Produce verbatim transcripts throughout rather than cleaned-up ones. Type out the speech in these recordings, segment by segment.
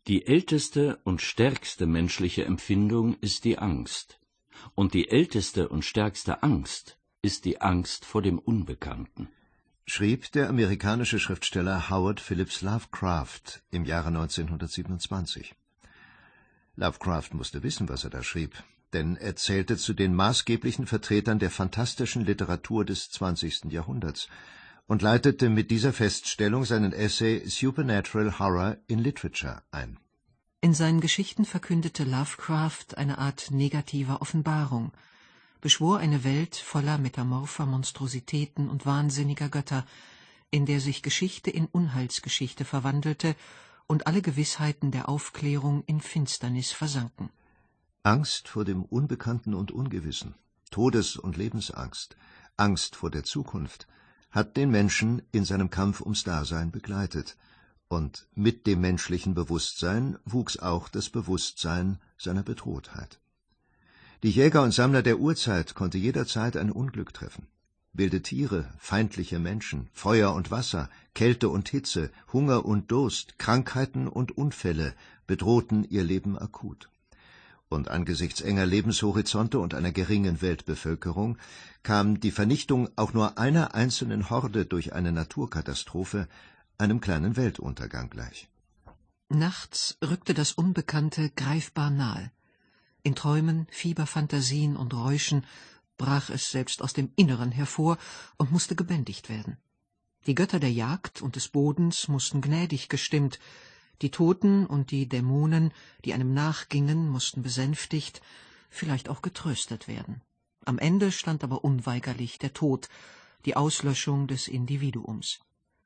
Die älteste und stärkste menschliche Empfindung ist die Angst. Und die älteste und stärkste Angst ist die Angst vor dem Unbekannten. Schrieb der amerikanische Schriftsteller Howard Phillips Lovecraft im Jahre neunzehnhundertsiebenundzwanzig. Lovecraft musste wissen, was er da schrieb, denn er zählte zu den maßgeblichen Vertretern der fantastischen Literatur des zwanzigsten Jahrhunderts und leitete mit dieser Feststellung seinen Essay Supernatural Horror in Literature ein. In seinen Geschichten verkündete Lovecraft eine Art negativer Offenbarung, beschwor eine Welt voller metamorpher Monstrositäten und wahnsinniger Götter, in der sich Geschichte in Unheilsgeschichte verwandelte und alle Gewissheiten der Aufklärung in Finsternis versanken. Angst vor dem Unbekannten und Ungewissen, Todes- und Lebensangst, Angst vor der Zukunft, hat den Menschen in seinem Kampf ums Dasein begleitet, und mit dem menschlichen Bewusstsein wuchs auch das Bewusstsein seiner Bedrohtheit. Die Jäger und Sammler der Urzeit konnte jederzeit ein Unglück treffen. Wilde Tiere, feindliche Menschen, Feuer und Wasser, Kälte und Hitze, Hunger und Durst, Krankheiten und Unfälle bedrohten ihr Leben akut. Und angesichts enger Lebenshorizonte und einer geringen Weltbevölkerung kam die Vernichtung auch nur einer einzelnen Horde durch eine Naturkatastrophe einem kleinen Weltuntergang gleich. Nachts rückte das Unbekannte greifbar nahe. In Träumen, Fieberphantasien und Räuschen brach es selbst aus dem Inneren hervor und musste gebändigt werden. Die Götter der Jagd und des Bodens mussten gnädig gestimmt, die Toten und die Dämonen, die einem nachgingen, mussten besänftigt, vielleicht auch getröstet werden. Am Ende stand aber unweigerlich der Tod, die Auslöschung des Individuums.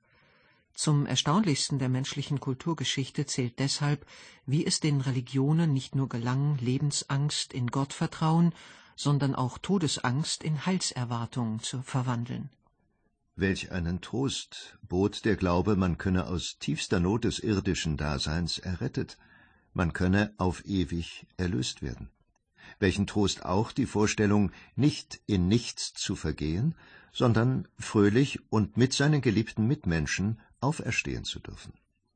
Zum Erstaunlichsten der menschlichen Kulturgeschichte zählt deshalb, wie es den Religionen nicht nur gelang, Lebensangst in Gottvertrauen, sondern auch Todesangst in Heilserwartung zu verwandeln. Welch einen Trost bot der Glaube, man könne aus tiefster Not des irdischen Daseins errettet, man könne auf ewig erlöst werden. Welchen Trost auch die Vorstellung, nicht in nichts zu vergehen, sondern fröhlich und mit seinen geliebten Mitmenschen auferstehen zu dürfen.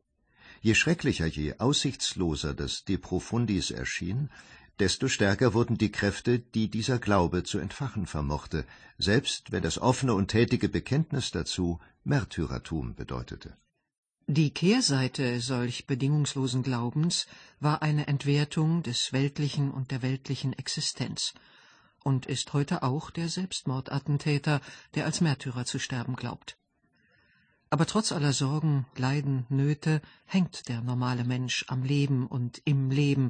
Je schrecklicher, je aussichtsloser das De Profundis erschien, desto stärker wurden die Kräfte, die dieser Glaube zu entfachen vermochte, selbst wenn das offene und tätige Bekenntnis dazu Märtyrertum bedeutete. Die Kehrseite solch bedingungslosen Glaubens war eine Entwertung des Weltlichen und der weltlichen Existenz und ist heute auch der Selbstmordattentäter, der als Märtyrer zu sterben glaubt. Aber trotz aller Sorgen, Leiden, Nöte hängt der normale Mensch am Leben und im Leben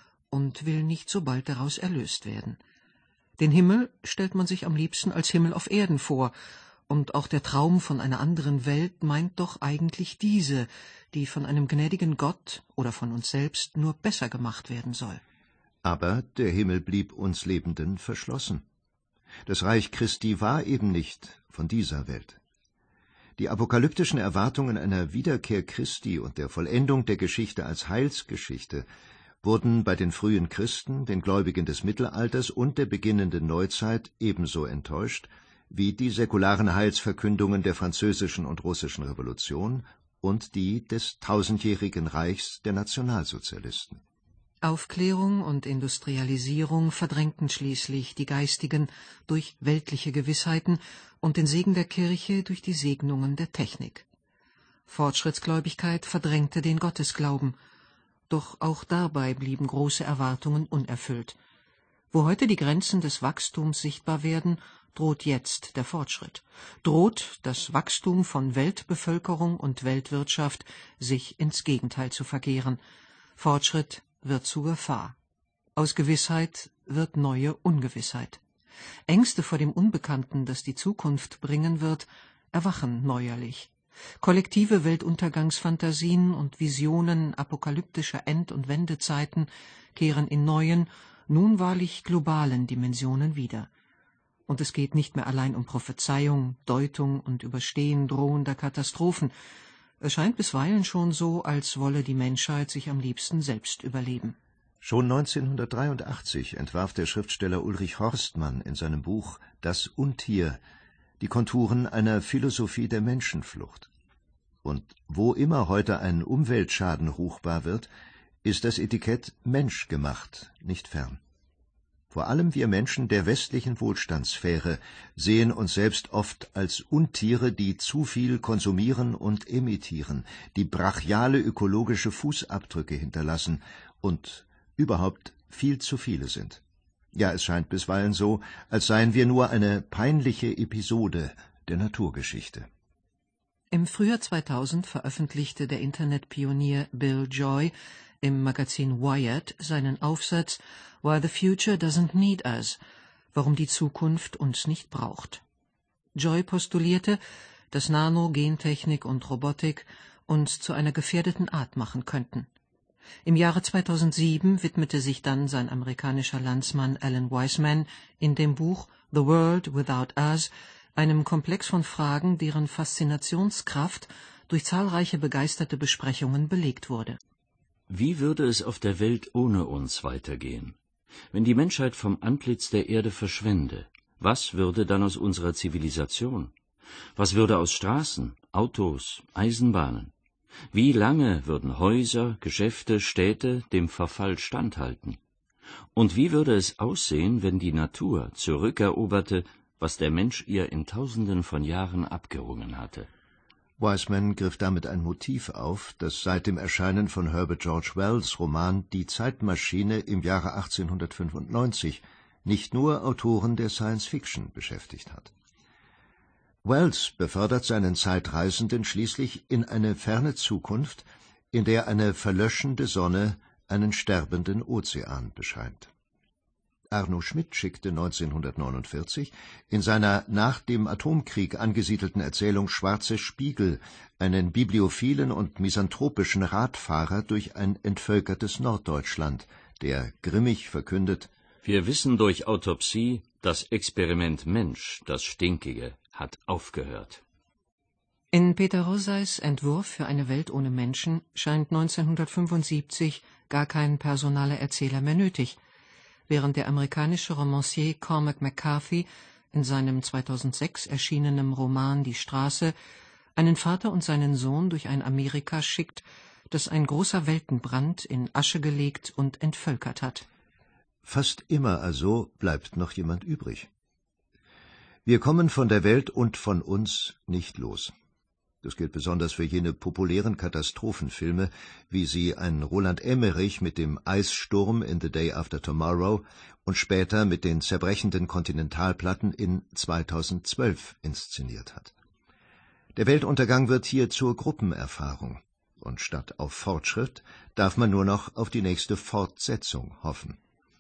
und will nicht so bald daraus erlöst werden. Den Himmel stellt man sich am liebsten als Himmel auf Erden vor, und auch der Traum von einer anderen Welt meint doch eigentlich diese, die von einem gnädigen Gott oder von uns selbst nur besser gemacht werden soll. Aber der Himmel blieb uns Lebenden verschlossen. Das Reich Christi war eben nicht von dieser Welt. Die apokalyptischen Erwartungen einer Wiederkehr Christi und der Vollendung der Geschichte als Heilsgeschichte wurden bei den frühen Christen, den Gläubigen des Mittelalters und der beginnenden Neuzeit ebenso enttäuscht wie die säkularen Heilsverkündungen der französischen und russischen Revolution und die des tausendjährigen Reichs der Nationalsozialisten. Aufklärung und Industrialisierung verdrängten schließlich die geistigen durch weltliche Gewissheiten und den Segen der Kirche durch die Segnungen der Technik. Fortschrittsgläubigkeit verdrängte den Gottesglauben, doch auch dabei blieben große Erwartungen unerfüllt. Wo heute die Grenzen des Wachstums sichtbar werden, droht jetzt der Fortschritt. Droht das Wachstum von Weltbevölkerung und Weltwirtschaft, sich ins Gegenteil zu verkehren. Fortschritt wird zu Gefahr. Aus Gewissheit wird neue Ungewissheit. Ängste vor dem Unbekannten, das die Zukunft bringen wird, erwachen neuerlich. Kollektive Weltuntergangsfantasien und Visionen apokalyptischer End- und Wendezeiten kehren in neuen, nun wahrlich globalen Dimensionen wieder. Und es geht nicht mehr allein um Prophezeiung, Deutung und Überstehen drohender Katastrophen. Es scheint bisweilen schon so, als wolle die Menschheit sich am liebsten selbst überleben. Schon neunzehnhundertdreiundachtzig entwarf der Schriftsteller Ulrich Horstmann in seinem Buch »Das Untier« die Konturen einer Philosophie der Menschenflucht. Und wo immer heute ein Umweltschaden ruchbar wird, ist das Etikett Mensch gemacht, nicht fern. Vor allem wir Menschen der westlichen Wohlstandssphäre sehen uns selbst oft als Untiere, die zu viel konsumieren und emittieren, die brachiale ökologische Fußabdrücke hinterlassen und überhaupt viel zu viele sind. Ja, es scheint bisweilen so, als seien wir nur eine peinliche Episode der Naturgeschichte. Im Frühjahr zweitausend veröffentlichte der Internetpionier Bill Joy im Magazin Wired seinen Aufsatz Why the Future Doesn't Need Us, warum die Zukunft uns nicht braucht. Joy postulierte, dass Nano, Gentechnik und Robotik uns zu einer gefährdeten Art machen könnten. Im Jahre zweitausendsieben widmete sich dann sein amerikanischer Landsmann Alan Weisman in dem Buch The World Without Us einem Komplex von Fragen, deren Faszinationskraft durch zahlreiche begeisterte Besprechungen belegt wurde. Wie würde es auf der Welt ohne uns weitergehen? Wenn die Menschheit vom Antlitz der Erde verschwände, was würde dann aus unserer Zivilisation? Was würde aus Straßen, Autos, Eisenbahnen? Wie lange würden Häuser, Geschäfte, Städte dem Verfall standhalten? Und wie würde es aussehen, wenn die Natur zurückeroberte, was der Mensch ihr in Tausenden von Jahren abgerungen hatte? Weisman griff damit ein Motiv auf, das seit dem Erscheinen von Herbert George Wells' Roman Die Zeitmaschine im Jahre achtzehnhundertfünfundneunzig nicht nur Autoren der Science-Fiction beschäftigt hat. Wells befördert seinen Zeitreisenden schließlich in eine ferne Zukunft, in der eine verlöschende Sonne einen sterbenden Ozean beschreibt. Arno Schmidt schickte neunzehnhundertneunundvierzig in seiner nach dem Atomkrieg angesiedelten Erzählung Schwarze Spiegel einen bibliophilen und misanthropischen Radfahrer durch ein entvölkertes Norddeutschland, der grimmig verkündet: Wir wissen durch Autopsie, das Experiment Mensch, das Stinkige, hat aufgehört. In Peter Roseys Entwurf für eine Welt ohne Menschen scheint neunzehnhundertfünfundsiebzig gar kein personaler Erzähler mehr nötig, während der amerikanische Romancier Cormac McCarthy in seinem zweitausendsechs erschienenen Roman Die Straße einen Vater und seinen Sohn durch ein Amerika schickt, das ein großer Weltenbrand in Asche gelegt und entvölkert hat. Fast immer also bleibt noch jemand übrig. Wir kommen von der Welt und von uns nicht los. Das gilt besonders für jene populären Katastrophenfilme, wie sie ein Roland Emmerich mit dem Eissturm in The Day After Tomorrow und später mit den zerbrechenden Kontinentalplatten in zweitausendzwölf inszeniert hat. Der Weltuntergang wird hier zur Gruppenerfahrung, und statt auf Fortschritt darf man nur noch auf die nächste Fortsetzung hoffen.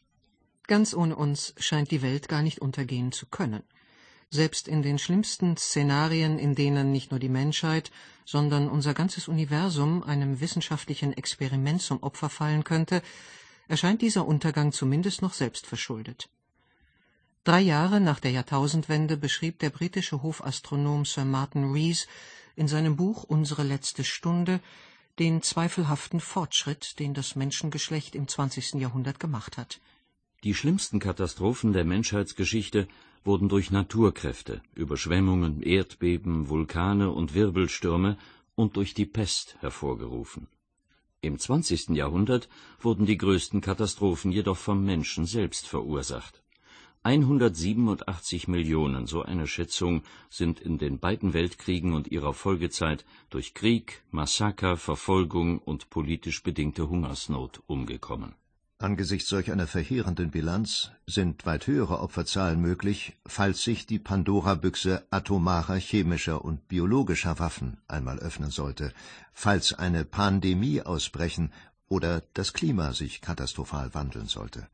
Ganz ohne uns scheint die Welt gar nicht untergehen zu können. Selbst in den schlimmsten Szenarien, in denen nicht nur die Menschheit, sondern unser ganzes Universum einem wissenschaftlichen Experiment zum Opfer fallen könnte, erscheint dieser Untergang zumindest noch selbstverschuldet. Drei Jahre nach der Jahrtausendwende beschrieb der britische Hofastronom Sir Martin Rees in seinem Buch Unsere letzte Stunde den zweifelhaften Fortschritt, den das Menschengeschlecht im zwanzigsten Jahrhundert gemacht hat. Die schlimmsten Katastrophen der Menschheitsgeschichte wurden durch Naturkräfte, Überschwemmungen, Erdbeben, Vulkane und Wirbelstürme und durch die Pest hervorgerufen. Im zwanzigsten Jahrhundert wurden die größten Katastrophen jedoch vom Menschen selbst verursacht. hundertsiebenundachtzig Millionen, so eine Schätzung, sind in den beiden Weltkriegen und ihrer Folgezeit durch Krieg, Massaker, Verfolgung und politisch bedingte Hungersnot umgekommen. Angesichts solch einer verheerenden Bilanz sind weit höhere Opferzahlen möglich, falls sich die Pandora-Büchse atomarer, chemischer und biologischer Waffen einmal öffnen sollte, falls eine Pandemie ausbrechen oder das Klima sich katastrophal wandeln sollte.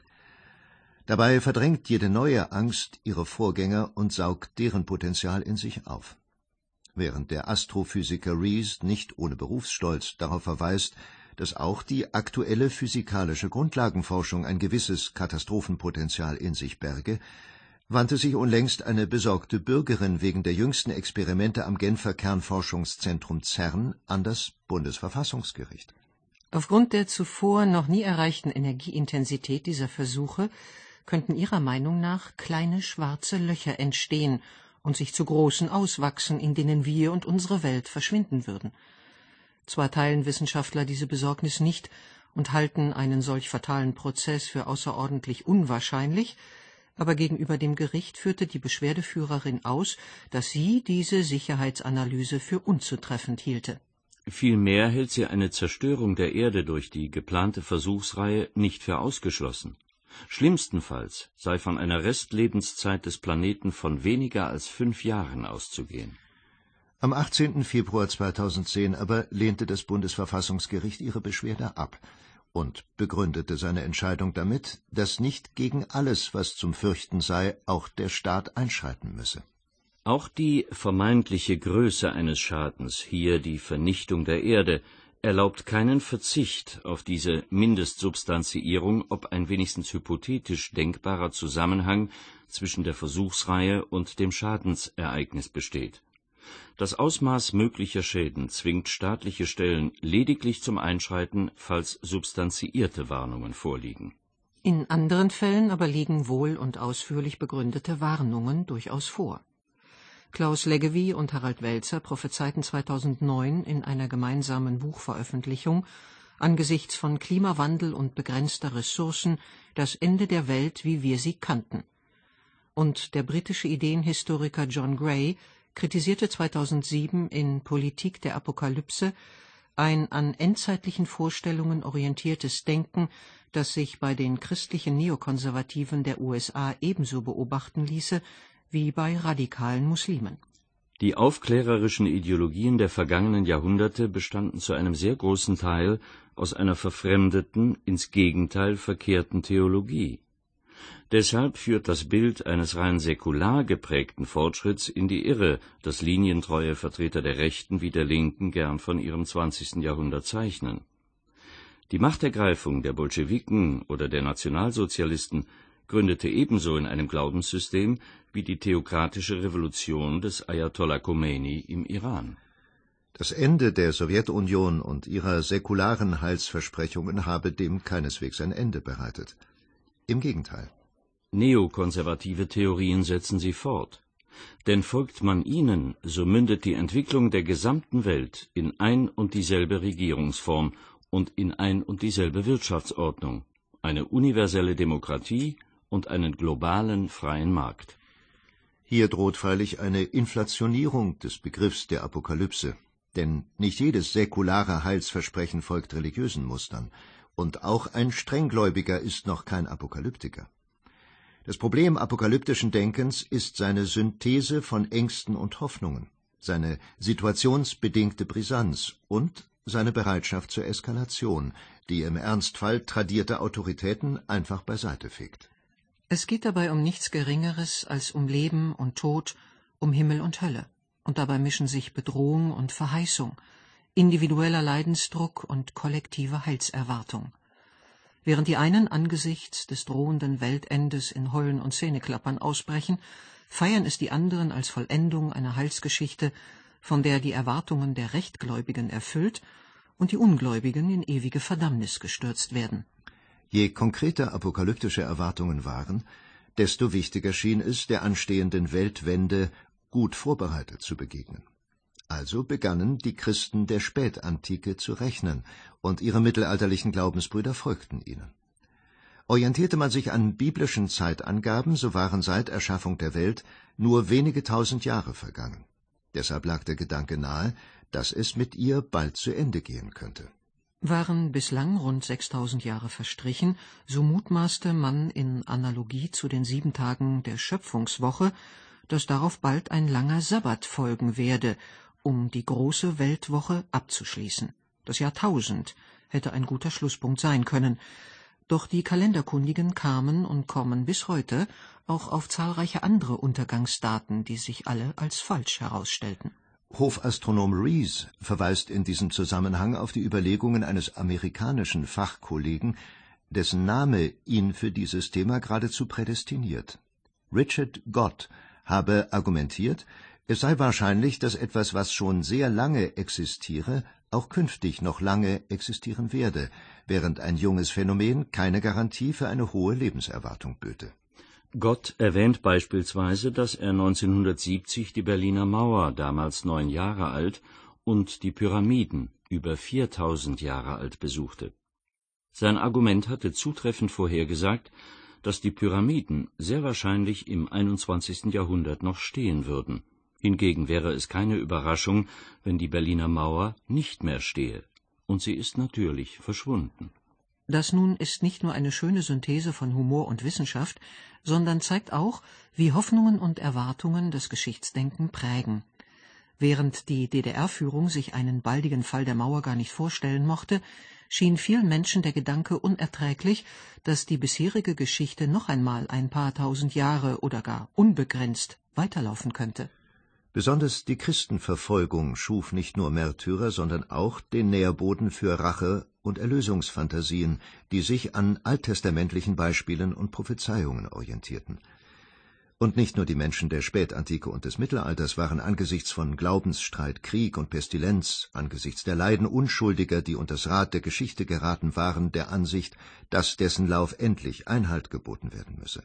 Dabei verdrängt jede neue Angst ihre Vorgänger und saugt deren Potenzial in sich auf. Während der Astrophysiker Rees nicht ohne Berufsstolz darauf verweist, dass auch die aktuelle physikalische Grundlagenforschung ein gewisses Katastrophenpotenzial in sich berge, wandte sich unlängst eine besorgte Bürgerin wegen der jüngsten Experimente am Genfer Kernforschungszentrum CERN an das Bundesverfassungsgericht. Aufgrund der zuvor noch nie erreichten Energieintensität dieser Versuche könnten ihrer Meinung nach kleine schwarze Löcher entstehen und sich zu großen auswachsen, in denen wir und unsere Welt verschwinden würden. Zwar teilen Wissenschaftler diese Besorgnis nicht und halten einen solch fatalen Prozess für außerordentlich unwahrscheinlich, aber gegenüber dem Gericht führte die Beschwerdeführerin aus, dass sie diese Sicherheitsanalyse für unzutreffend hielte. Vielmehr hält sie eine Zerstörung der Erde durch die geplante Versuchsreihe nicht für ausgeschlossen. Schlimmstenfalls sei von einer Restlebenszeit des Planeten von weniger als fünf Jahren auszugehen. Am achtzehnten Februar zweitausendzehn aber lehnte das Bundesverfassungsgericht ihre Beschwerde ab und begründete seine Entscheidung damit, dass nicht gegen alles, was zum Fürchten sei, auch der Staat einschreiten müsse. Auch die vermeintliche Größe eines Schadens, hier die Vernichtung der Erde, erlaubt keinen Verzicht auf diese Mindestsubstantiierung, ob ein wenigstens hypothetisch denkbarer Zusammenhang zwischen der Versuchsreihe und dem Schadensereignis besteht. Das Ausmaß möglicher Schäden zwingt staatliche Stellen lediglich zum Einschreiten, falls substanziierte Warnungen vorliegen. In anderen Fällen aber liegen wohl und ausführlich begründete Warnungen durchaus vor. Klaus Leggevi und Harald Welzer prophezeiten zweitausendneun in einer gemeinsamen Buchveröffentlichung angesichts von Klimawandel und begrenzter Ressourcen das Ende der Welt, wie wir sie kannten. Und der britische Ideenhistoriker John Gray kritisierte zweitausendsieben in Politik der Apokalypse ein an endzeitlichen Vorstellungen orientiertes Denken, das sich bei den christlichen Neokonservativen der U S A ebenso beobachten ließe wie bei radikalen Muslimen. Die aufklärerischen Ideologien der vergangenen Jahrhunderte bestanden zu einem sehr großen Teil aus einer verfremdeten, ins Gegenteil verkehrten Theologie. Deshalb führt das Bild eines rein säkular geprägten Fortschritts in die Irre, das linientreue Vertreter der Rechten wie der Linken gern von ihrem zwanzigsten Jahrhundert zeichnen. Die Machtergreifung der Bolschewiken oder der Nationalsozialisten gründete ebenso in einem Glaubenssystem wie die theokratische Revolution des Ayatollah Khomeini im Iran. Das Ende der Sowjetunion und ihrer säkularen Heilsversprechungen habe dem keineswegs ein Ende bereitet. Im Gegenteil. Neokonservative Theorien setzen sie fort. Denn folgt man ihnen, so mündet die Entwicklung der gesamten Welt in ein und dieselbe Regierungsform und in ein und dieselbe Wirtschaftsordnung, eine universelle Demokratie und einen globalen freien Markt. Hier droht freilich eine Inflationierung des Begriffs der Apokalypse, denn nicht jedes säkulare Heilsversprechen folgt religiösen Mustern, und auch ein Strenggläubiger ist noch kein Apokalyptiker. Das Problem apokalyptischen Denkens ist seine Synthese von Ängsten und Hoffnungen, seine situationsbedingte Brisanz und seine Bereitschaft zur Eskalation, die im Ernstfall tradierte Autoritäten einfach beiseite fegt. Es geht dabei um nichts Geringeres als um Leben und Tod, um Himmel und Hölle, und dabei mischen sich Bedrohung und Verheißung, individueller Leidensdruck und kollektive Heilserwartung. Während die einen angesichts des drohenden Weltendes in Heulen und Zähneklappern ausbrechen, feiern es die anderen als Vollendung einer Heilsgeschichte, von der die Erwartungen der Rechtgläubigen erfüllt und die Ungläubigen in ewige Verdammnis gestürzt werden. Je konkreter apokalyptische Erwartungen waren, desto wichtiger schien es, der anstehenden Weltwende gut vorbereitet zu begegnen. Also begannen die Christen der Spätantike zu rechnen, und ihre mittelalterlichen Glaubensbrüder folgten ihnen. Orientierte man sich an biblischen Zeitangaben, so waren seit Erschaffung der Welt nur wenige tausend Jahre vergangen. Deshalb lag der Gedanke nahe, dass es mit ihr bald zu Ende gehen könnte. Waren bislang rund sechstausend Jahre verstrichen, so mutmaßte man in Analogie zu den sieben Tagen der Schöpfungswoche, dass darauf bald ein langer Sabbat folgen werde, um die große Weltwoche abzuschließen. Das Jahrtausend hätte ein guter Schlusspunkt sein können, doch die Kalenderkundigen kamen und kommen bis heute auch auf zahlreiche andere Untergangsdaten, die sich alle als falsch herausstellten. Hofastronom Rees verweist in diesem Zusammenhang auf die Überlegungen eines amerikanischen Fachkollegen, dessen Name ihn für dieses Thema geradezu prädestiniert. Richard Gott habe argumentiert, es sei wahrscheinlich, dass etwas, was schon sehr lange existiere, auch künftig noch lange existieren werde, während ein junges Phänomen keine Garantie für eine hohe Lebenserwartung böte. Gott erwähnt beispielsweise, dass er neunzehnhundertsiebzig die Berliner Mauer, damals neun Jahre alt, und die Pyramiden, über viertausend Jahre alt, besuchte. Sein Argument hatte zutreffend vorhergesagt, dass die Pyramiden sehr wahrscheinlich im einundzwanzigsten Jahrhundert noch stehen würden. Hingegen wäre es keine Überraschung, wenn die Berliner Mauer nicht mehr stehe. Und sie ist natürlich verschwunden. Das nun ist nicht nur eine schöne Synthese von Humor und Wissenschaft, sondern zeigt auch, wie Hoffnungen und Erwartungen das Geschichtsdenken prägen. Während die D D R-Führung sich einen baldigen Fall der Mauer gar nicht vorstellen mochte, schien vielen Menschen der Gedanke unerträglich, dass die bisherige Geschichte noch einmal ein paar tausend Jahre oder gar unbegrenzt weiterlaufen könnte. Besonders die Christenverfolgung schuf nicht nur Märtyrer, sondern auch den Nährboden für Rache- und Erlösungsfantasien, die sich an alttestamentlichen Beispielen und Prophezeiungen orientierten. Und nicht nur die Menschen der Spätantike und des Mittelalters waren angesichts von Glaubensstreit, Krieg und Pestilenz, angesichts der Leiden Unschuldiger, die unters Rad der Geschichte geraten waren, der Ansicht, dass dessen Lauf endlich Einhalt geboten werden müsse.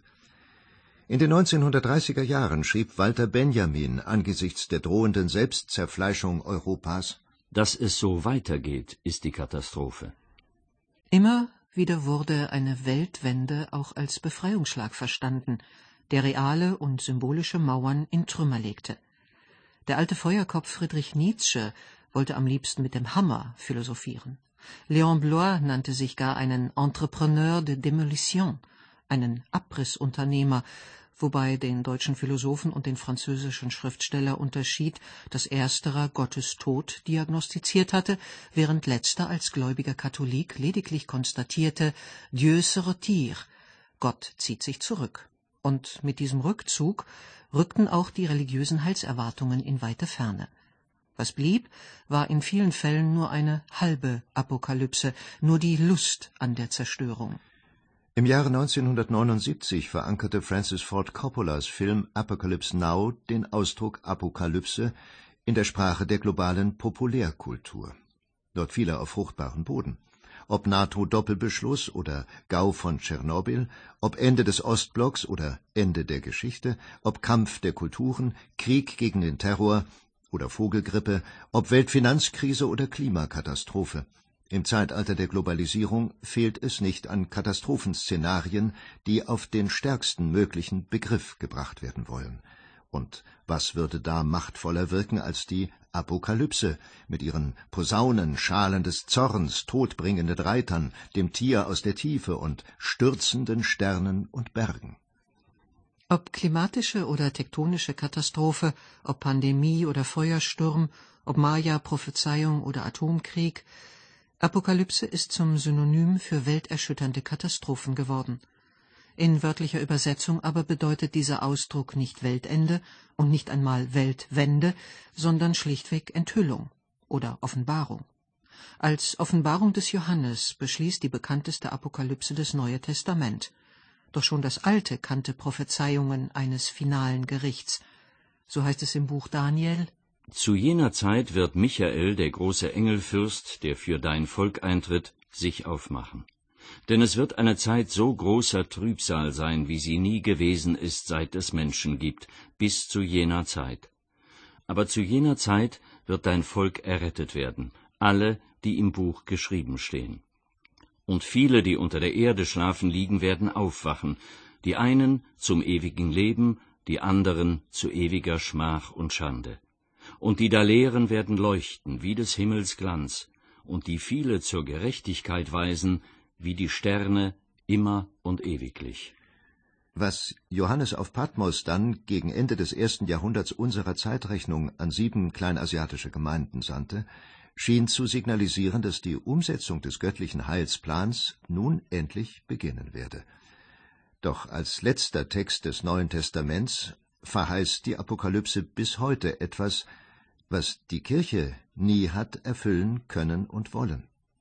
In den neunzehnhundertdreißiger Jahren schrieb Walter Benjamin angesichts der drohenden Selbstzerfleischung Europas: Dass es so weitergeht, ist die Katastrophe. Immer wieder wurde eine Weltwende auch als Befreiungsschlag verstanden, der reale und symbolische Mauern in Trümmer legte. Der alte Feuerkopf Friedrich Nietzsche wollte am liebsten mit dem Hammer philosophieren. Léon Bloy nannte sich gar einen Entrepreneur de Démolition, einen Abrissunternehmer, wobei den deutschen Philosophen und den französischen Schriftsteller unterschied, dass ersterer Gottes Tod diagnostiziert hatte, während letzter als gläubiger Katholik lediglich konstatierte, Dieu se retire, Gott zieht sich zurück. Und mit diesem Rückzug rückten auch die religiösen Heilserwartungen in weite Ferne. Was blieb, war in vielen Fällen nur eine halbe Apokalypse, nur die Lust an der Zerstörung. Im Jahre neunzehnhundertneunundsiebzig verankerte Francis Ford Coppolas Film Apocalypse Now den Ausdruck Apokalypse in der Sprache der globalen Populärkultur. Dort fiel er auf fruchtbaren Boden. Ob NATO-Doppelbeschluss oder Gau von Tschernobyl, ob Ende des Ostblocks oder Ende der Geschichte, ob Kampf der Kulturen, Krieg gegen den Terror oder Vogelgrippe, ob Weltfinanzkrise oder Klimakatastrophe. Im Zeitalter der Globalisierung fehlt es nicht an Katastrophenszenarien, die auf den stärksten möglichen Begriff gebracht werden wollen. Und was würde da machtvoller wirken als die Apokalypse mit ihren Posaunen, Schalen des Zorns, todbringenden Reitern, dem Tier aus der Tiefe und stürzenden Sternen und Bergen? Ob klimatische oder tektonische Katastrophe, ob Pandemie oder Feuersturm, ob Maya-Prophezeiung oder Atomkrieg, Apokalypse ist zum Synonym für welterschütternde Katastrophen geworden. In wörtlicher Übersetzung aber bedeutet dieser Ausdruck nicht Weltende und nicht einmal Weltwende, sondern schlichtweg Enthüllung oder Offenbarung. Als Offenbarung des Johannes beschließt die bekannteste Apokalypse das Neue Testament. Doch schon das Alte kannte Prophezeiungen eines finalen Gerichts. So heißt es im Buch Daniel: Zu jener Zeit wird Michael, der große Engelfürst, der für dein Volk eintritt, sich aufmachen. Denn es wird eine Zeit so großer Trübsal sein, wie sie nie gewesen ist, seit es Menschen gibt, bis zu jener Zeit. Aber zu jener Zeit wird dein Volk errettet werden, alle, die im Buch geschrieben stehen. Und viele, die unter der Erde schlafen liegen, werden aufwachen, die einen zum ewigen Leben, die anderen zu ewiger Schmach und Schande. Und die da lehren werden leuchten wie des Himmels Glanz, und die viele zur Gerechtigkeit weisen, wie die Sterne immer und ewiglich. Was Johannes auf Patmos dann gegen Ende des ersten Jahrhunderts unserer Zeitrechnung an sieben kleinasiatische Gemeinden sandte, schien zu signalisieren, dass die Umsetzung des göttlichen Heilsplans nun endlich beginnen werde. Doch als letzter Text des Neuen Testaments verheißt die Apokalypse bis heute etwas, was die Kirche nie hat erfüllen können und wollen.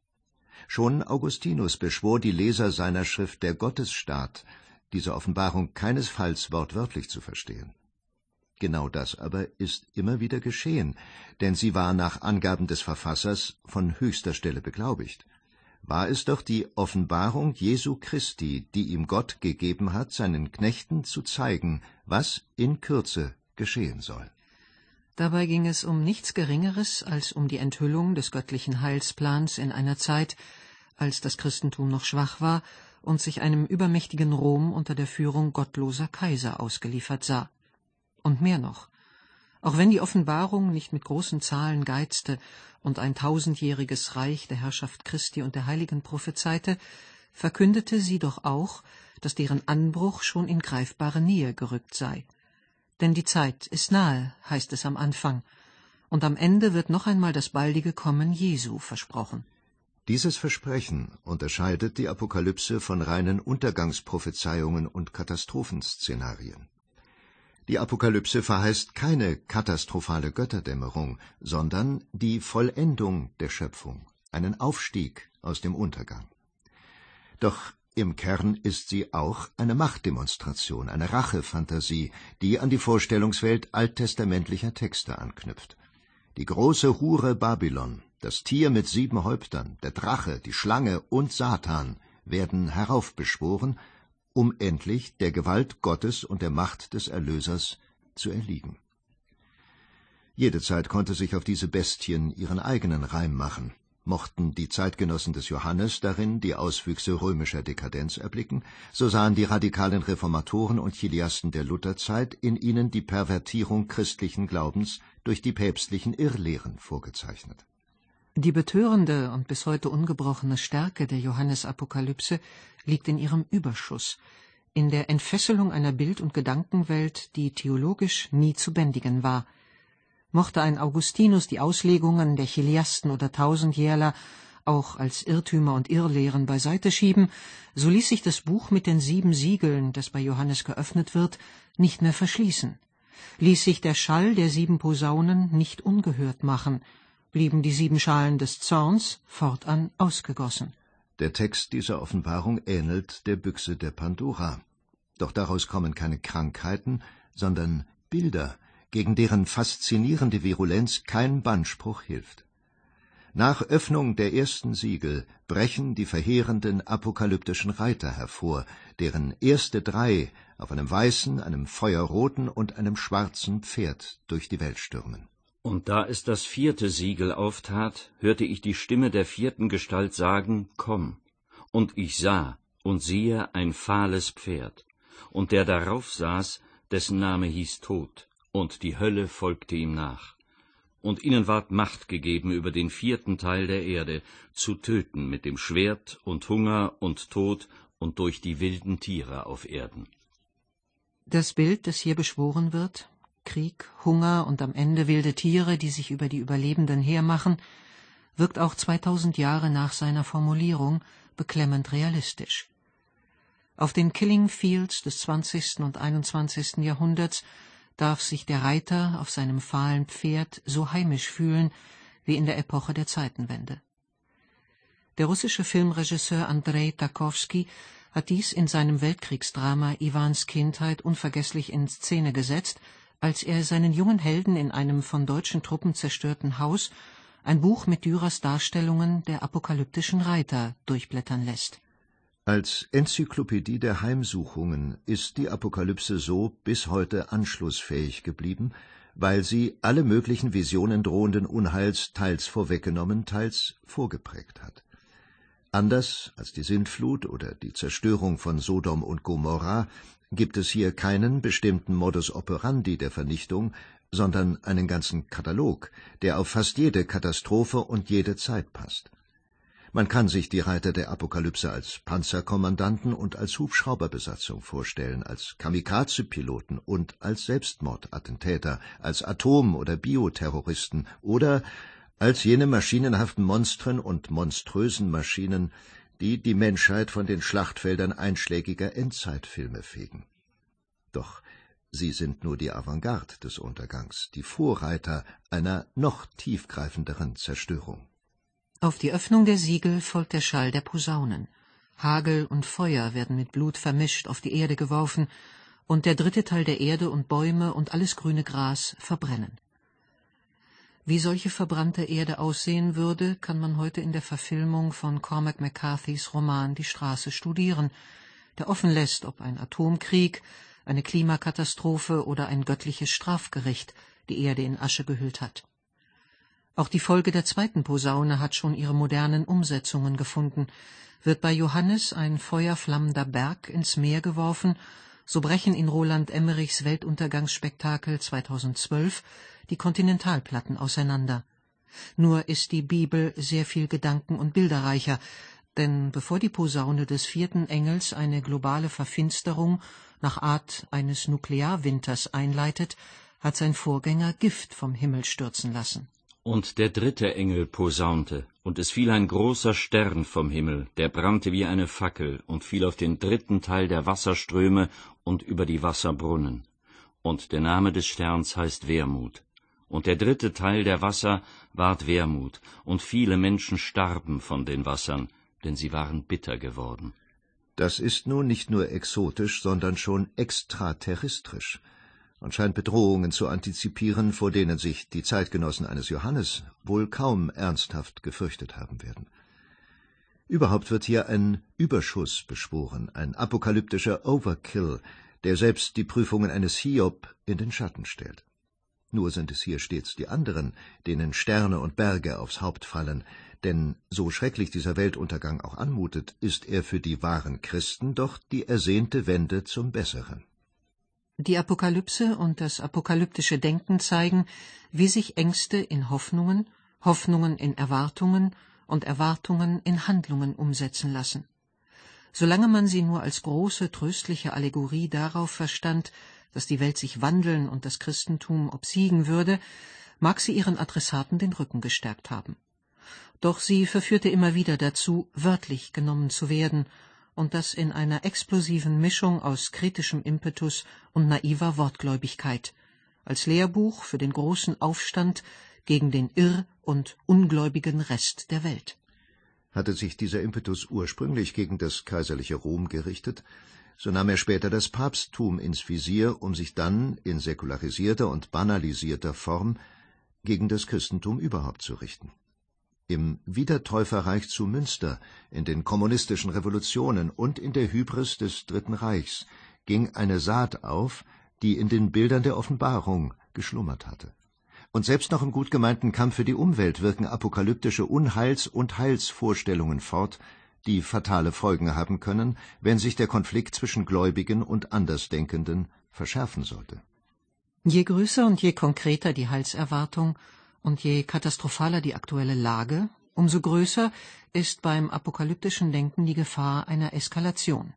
Schon Augustinus beschwor die Leser seiner Schrift Der Gottesstaat, diese Offenbarung keinesfalls wortwörtlich zu verstehen. Genau das aber ist immer wieder geschehen, denn sie war nach Angaben des Verfassers von höchster Stelle beglaubigt. War es doch die Offenbarung Jesu Christi, die ihm Gott gegeben hat, seinen Knechten zu zeigen, was in Kürze geschehen soll. Dabei ging es um nichts Geringeres als um die Enthüllung des göttlichen Heilsplans in einer Zeit, als das Christentum noch schwach war und sich einem übermächtigen Rom unter der Führung gottloser Kaiser ausgeliefert sah. Und mehr noch: Auch wenn die Offenbarung nicht mit großen Zahlen geizte und ein tausendjähriges Reich der Herrschaft Christi und der Heiligen prophezeite, verkündete sie doch auch, dass deren Anbruch schon in greifbare Nähe gerückt sei. Denn die Zeit ist nahe, heißt es am Anfang, und am Ende wird noch einmal das baldige Kommen Jesu versprochen. Dieses Versprechen unterscheidet die Apokalypse von reinen Untergangsprophezeiungen und Katastrophenszenarien. Die Apokalypse verheißt keine katastrophale Götterdämmerung, sondern die Vollendung der Schöpfung, einen Aufstieg aus dem Untergang. Doch im Kern ist sie auch eine Machtdemonstration, eine Rachefantasie, die an die Vorstellungswelt alttestamentlicher Texte anknüpft. Die große Hure Babylon, das Tier mit sieben Häuptern, der Drache, die Schlange und Satan werden heraufbeschworen, um endlich der Gewalt Gottes und der Macht des Erlösers zu erliegen. Jede Zeit konnte sich auf diese Bestien ihren eigenen Reim machen. Mochten die Zeitgenossen des Johannes darin die Auswüchse römischer Dekadenz erblicken, so sahen die radikalen Reformatoren und Chiliasten der Lutherzeit in ihnen die Pervertierung christlichen Glaubens durch die päpstlichen Irrlehren vorgezeichnet. Die betörende und bis heute ungebrochene Stärke der Johannesapokalypse liegt in ihrem Überschuss, in der Entfesselung einer Bild- und Gedankenwelt, die theologisch nie zu bändigen war. Mochte ein Augustinus die Auslegungen der Chiliasten oder Tausendjährler auch als Irrtümer und Irrlehren beiseite schieben, so ließ sich das Buch mit den sieben Siegeln, das bei Johannes geöffnet wird, nicht mehr verschließen. Ließ sich der Schall der sieben Posaunen nicht ungehört machen, blieben die sieben Schalen des Zorns fortan ausgegossen. Der Text dieser Offenbarung ähnelt der Büchse der Pandora. Doch daraus kommen keine Krankheiten, sondern Bilder, gegen deren faszinierende Virulenz kein Bannspruch hilft. Nach Öffnung der ersten Siegel brechen die verheerenden apokalyptischen Reiter hervor, deren erste drei auf einem weißen, einem feuerroten und einem schwarzen Pferd durch die Welt stürmen. Und da es das vierte Siegel auftat, hörte ich die Stimme der vierten Gestalt sagen, »Komm!« Und ich sah, und siehe, ein fahles Pferd, und der darauf saß, dessen Name hieß Tod, und die Hölle folgte ihm nach. Und ihnen ward Macht gegeben über den vierten Teil der Erde, zu töten mit dem Schwert und Hunger und Tod und durch die wilden Tiere auf Erden. Das Bild, das hier beschworen wird, Krieg, Hunger und am Ende wilde Tiere, die sich über die Überlebenden hermachen, wirkt auch zweitausend Jahre nach seiner Formulierung beklemmend realistisch. Auf den Killing Fields des zwanzigsten und einundzwanzigsten Jahrhunderts darf sich der Reiter auf seinem fahlen Pferd so heimisch fühlen wie in der Epoche der Zeitenwende. Der russische Filmregisseur Andrei Tarkovsky hat dies in seinem Weltkriegsdrama Iwans Kindheit unvergesslich in Szene gesetzt, als er seinen jungen Helden in einem von deutschen Truppen zerstörten Haus ein Buch mit Dürers Darstellungen der apokalyptischen Reiter durchblättern lässt. Als Enzyklopädie der Heimsuchungen ist die Apokalypse so bis heute anschlussfähig geblieben, weil sie alle möglichen Visionen drohenden Unheils teils vorweggenommen, teils vorgeprägt hat. Anders als die Sintflut oder die Zerstörung von Sodom und Gomorra gibt es hier keinen bestimmten Modus operandi der Vernichtung, sondern einen ganzen Katalog, der auf fast jede Katastrophe und jede Zeit passt. Man kann sich die Reiter der Apokalypse als Panzerkommandanten und als Hubschrauberbesatzung vorstellen, als Kamikaze-Piloten und als Selbstmordattentäter, als Atom- oder Bioterroristen oder als jene maschinenhaften Monstren und monströsen Maschinen, die die Menschheit von den Schlachtfeldern einschlägiger Endzeitfilme fegen. Doch sie sind nur die Avantgarde des Untergangs, die Vorreiter einer noch tiefgreifenderen Zerstörung. Auf die Öffnung der Siegel folgt der Schall der Posaunen. Hagel und Feuer werden mit Blut vermischt auf die Erde geworfen, und der dritte Teil der Erde und Bäume und alles grüne Gras verbrennen. Wie solche verbrannte Erde aussehen würde, kann man heute in der Verfilmung von Cormac McCarthys Roman Die Straße studieren, der offen lässt, ob ein Atomkrieg, eine Klimakatastrophe oder ein göttliches Strafgericht die Erde in Asche gehüllt hat. Auch die Folge der zweiten Posaune hat schon ihre modernen Umsetzungen gefunden. Wird bei Johannes ein feuerflammender Berg ins Meer geworfen, so brechen in Roland Emmerichs Weltuntergangsspektakel zweitausendzwölf die Kontinentalplatten auseinander. Nur ist die Bibel sehr viel gedanken- und bilderreicher, denn bevor die Posaune des vierten Engels eine globale Verfinsterung nach Art eines Nuklearwinters einleitet, hat sein Vorgänger Gift vom Himmel stürzen lassen. Und der dritte Engel posaunte, und es fiel ein großer Stern vom Himmel, der brannte wie eine Fackel und fiel auf den dritten Teil der Wasserströme und über die Wasserbrunnen. Und der Name des Sterns heißt Wermut. Und der dritte Teil der Wasser ward Wermut, und viele Menschen starben von den Wassern, denn sie waren bitter geworden. Das ist nun nicht nur exotisch, sondern schon extraterrestrisch und scheint Bedrohungen zu antizipieren, vor denen sich die Zeitgenossen eines Johannes wohl kaum ernsthaft gefürchtet haben werden. Überhaupt wird hier ein Überschuss beschworen, ein apokalyptischer Overkill, der selbst die Prüfungen eines Hiob in den Schatten stellt. Nur sind es hier stets die anderen, denen Sterne und Berge aufs Haupt fallen, denn so schrecklich dieser Weltuntergang auch anmutet, ist er für die wahren Christen doch die ersehnte Wende zum Besseren. Die Apokalypse und das apokalyptische Denken zeigen, wie sich Ängste in Hoffnungen, Hoffnungen in Erwartungen und Erwartungen in Handlungen umsetzen lassen. Solange man sie nur als große, tröstliche Allegorie darauf verstand, dass die Welt sich wandeln und das Christentum obsiegen würde, mag sie ihren Adressaten den Rücken gestärkt haben. Doch sie verführte immer wieder dazu, wörtlich genommen zu werden, und das in einer explosiven Mischung aus kritischem Impetus und naiver Wortgläubigkeit, als Lehrbuch für den großen Aufstand gegen den irr- und ungläubigen Rest der Welt. Hatte sich dieser Impetus ursprünglich gegen das kaiserliche Rom gerichtet, so nahm er später das Papsttum ins Visier, um sich dann in säkularisierter und banalisierter Form gegen das Christentum überhaupt zu richten. Im Wiedertäuferreich zu Münster, in den kommunistischen Revolutionen und in der Hybris des Dritten Reichs ging eine Saat auf, die in den Bildern der Offenbarung geschlummert hatte. Und selbst noch im gut gemeinten Kampf für die Umwelt wirken apokalyptische Unheils- und Heilsvorstellungen fort, die fatale Folgen haben können, wenn sich der Konflikt zwischen Gläubigen und Andersdenkenden verschärfen sollte. Je größer und je konkreter die Heilserwartung und je katastrophaler die aktuelle Lage, umso größer ist beim apokalyptischen Denken die Gefahr einer Eskalation.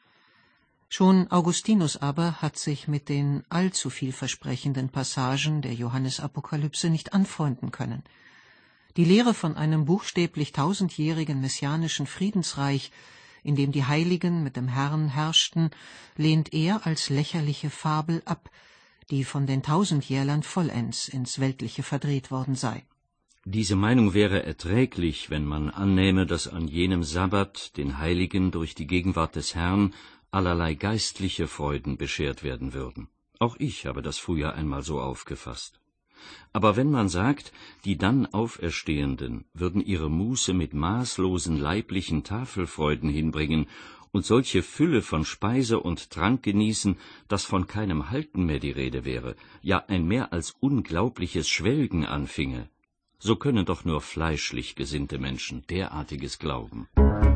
Schon Augustinus aber hat sich mit den allzu vielversprechenden Passagen der Johannesapokalypse nicht anfreunden können. Die Lehre von einem buchstäblich tausendjährigen messianischen Friedensreich, in dem die Heiligen mit dem Herrn herrschten, lehnt er als lächerliche Fabel ab, die von den Tausendjährlern vollends ins Weltliche verdreht worden sei. Diese Meinung wäre erträglich, wenn man annähme, dass an jenem Sabbat den Heiligen durch die Gegenwart des Herrn allerlei geistliche Freuden beschert werden würden. Auch ich habe das früher einmal so aufgefasst. Aber wenn man sagt, die dann Auferstehenden würden ihre Muße mit maßlosen leiblichen Tafelfreuden hinbringen und solche Fülle von Speise und Trank genießen, dass von keinem Halten mehr die Rede wäre, ja ein mehr als unglaubliches Schwelgen anfinge, so können doch nur fleischlich gesinnte Menschen derartiges glauben.